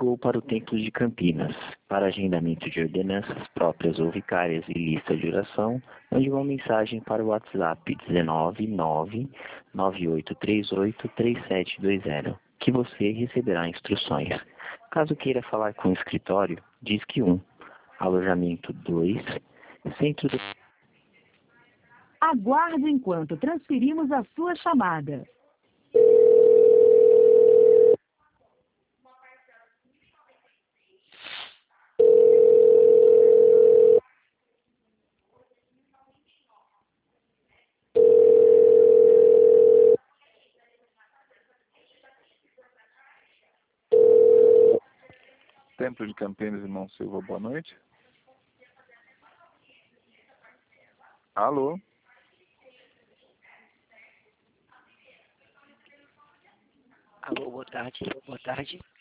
ligou para o Templo de Campinas. Para agendamento de ordenanças próprias ou vicárias e lista de oração, mande uma mensagem para o WhatsApp 19998383720, que você receberá instruções. Caso queira falar com o escritório, disque 1, alojamento 2, centro do... Aguarde enquanto transferimos a sua chamada. Templo de Campinas, irmão Silva, boa noite. Alô? Alô, boa tarde. Boa tarde.